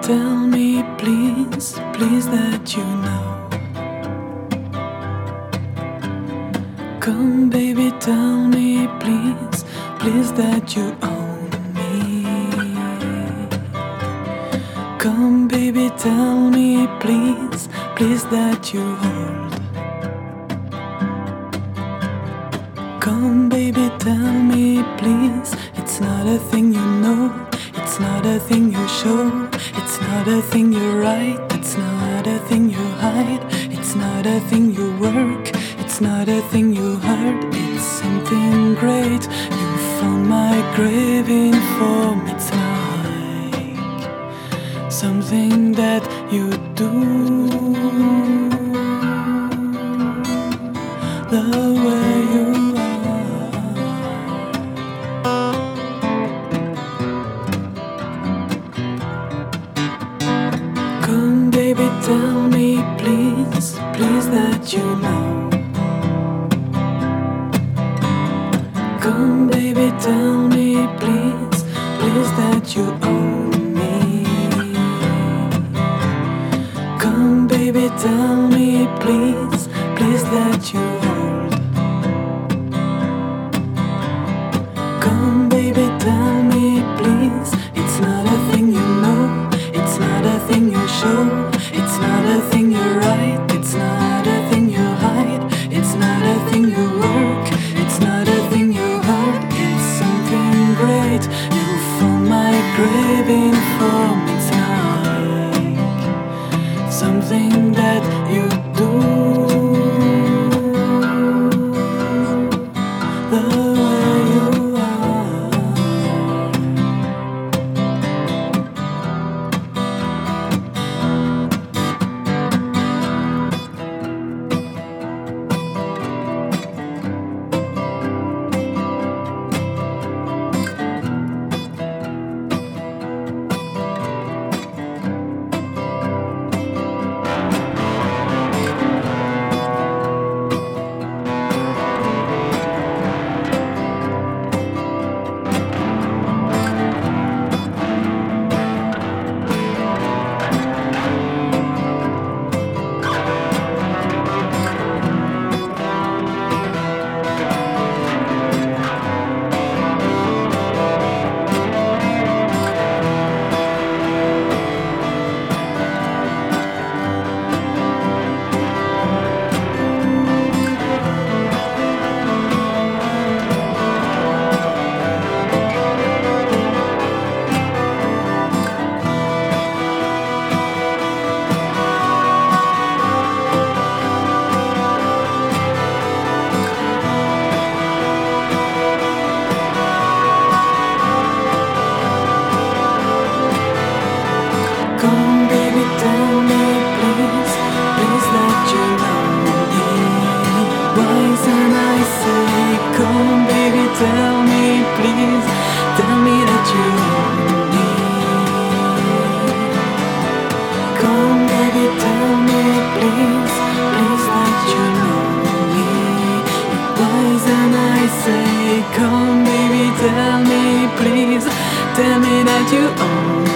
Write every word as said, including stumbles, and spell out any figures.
tell me please, please that you know. Come baby, tell me please, please that you own me. Come baby, tell me please, please that you hold. Come baby, tell me please, it's not a thing you know, it's not a thing you show, it's not a thing you write, it's not a thing you hide, it's not a thing you work, it's not a thing you heard, it's something great. You found my craving for me. It's like something that you do, the way you are. Come baby, tell me please, please that you know. Come baby, tell me please, please that you own me. Come baby, tell me please, please that you hold. Come baby, tell me please, it's not a thing you know, it's not a thing you show, it's not a thing you write, it's not a thing you hide, it's not a thing you work, it's not a thing you heard, it's something great. You found my craving for me. It's like something that you do, the way you are. Come baby, tell me please, please that you know me. Why can I say, come baby, tell me please, tell me that you own me. Come baby, tell me please, please that you know me. Why can I say, come baby, tell me please, tell me that you own me.